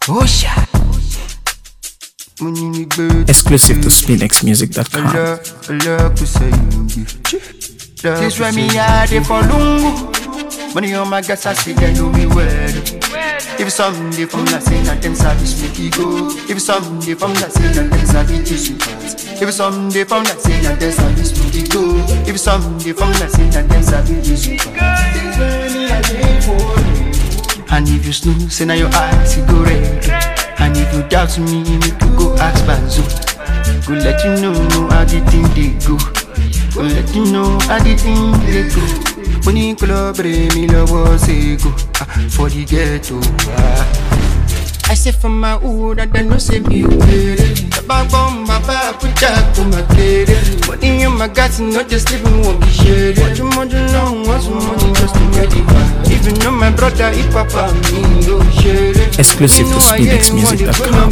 Oh yeah. Exclusive to SpinXmusic.com. This where me had it for lungu. Money on my gas, I see they know me well. If someday from that say that them service make it go. If someday from that say that them service issue pass. If someday from that say that them service make it go. If someday from that say that them service issue pass. This where me had it for lungu. And if you snooze, say now your eyes you go red. And if you doubt me, make you go ask Banzo. Go let you know how the thing they go. Go let you know how the thing they go. Money collaborate me love was go for the ghetto. I say from my hood and then no say me okay. Baba bomb, baba put that to my kid. Money in my guts, not just living won't be shared. What you want to know, what's money just to get it back. Even though my brother, if papa me, go share it. Exclusive to SpinXmusic.com.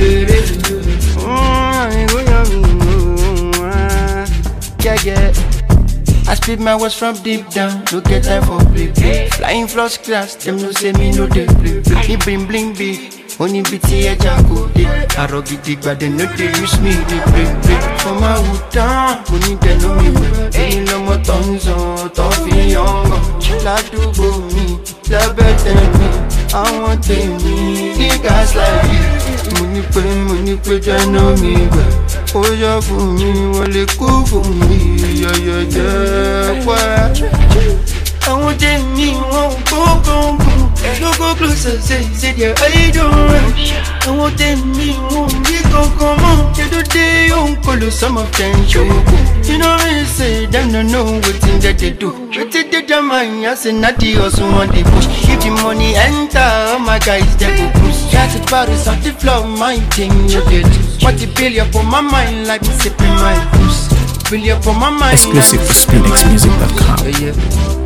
Yeah. I split my words from deep down, no get time for play. Flying first class, them no say me no they play. Me bling bling big, only BT a jago day. I rock it big, but they no they use me, they play. For my hood down, money they know me well. Ain't no more tons on, toffee younger. Like to go me, they're better than me. I want them me, niggas like you. Money pay, they know me well. Oh yeah, for me, well it cool for me. Yeah, what? I want them me, won't go. No go closer, say yeah, I don't run. I want them me, won't be go come on. You do day on color, some of them show. You know I say, them don't know what thing that they do. But they did the mind, I say natty also want the push. If the money enter, my guys they go push. Just the Paris on the floor, my thing you did. What the bill you put my mind like me sipping my juice. Bill you put my mind. Exclusive to SpinXmusic.com. Yeah.